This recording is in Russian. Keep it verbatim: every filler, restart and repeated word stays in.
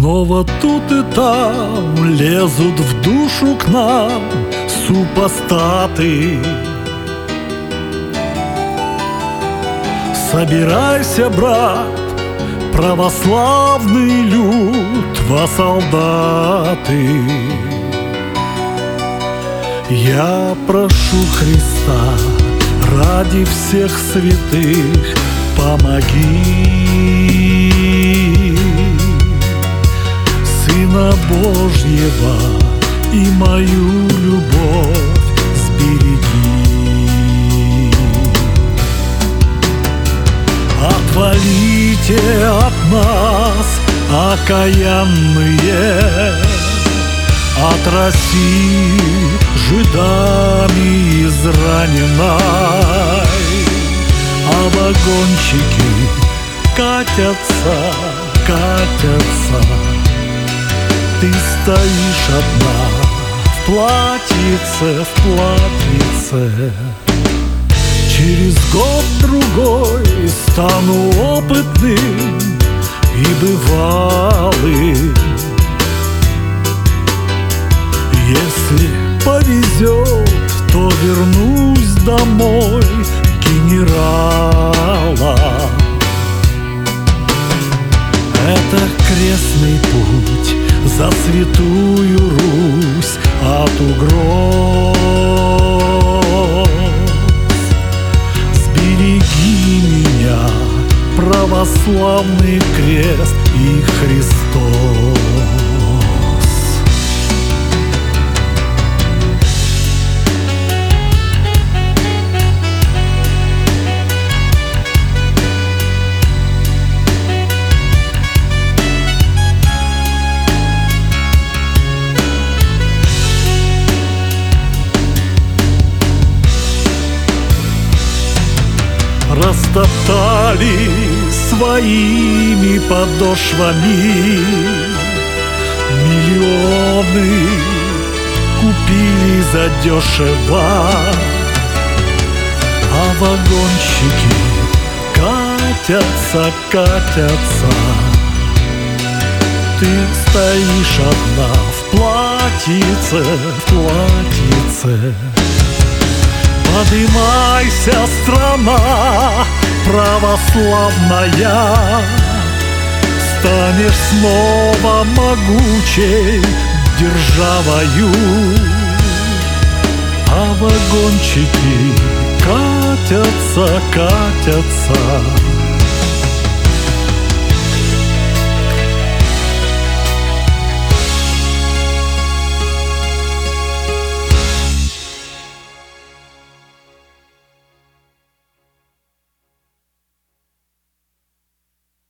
Снова тут и там лезут в душу к нам супостаты. Собирайся, брат, православный люд, во солдаты. Я прошу Христа, ради всех святых, помоги Сына Божьего и мою любовь сбереги. Отвалите от нас, окаянные, от России жидами израненной, а вагончики катятся, катятся. Ты стоишь одна в платьице, в платьице. Через год-другой стану опытным и бывалым. Если повезет, то вернусь домой генералом. Это крестный путь за святую Русь от угроз. Сбереги меня, православный крест и Христос. Растоптали своими подошвами миллионы, купили задешево, а вагончики катятся, катятся. Ты стоишь одна в платьице, в платьице. Подымайся, страна православная, станешь снова могучей державою, а вагончики катятся, катятся.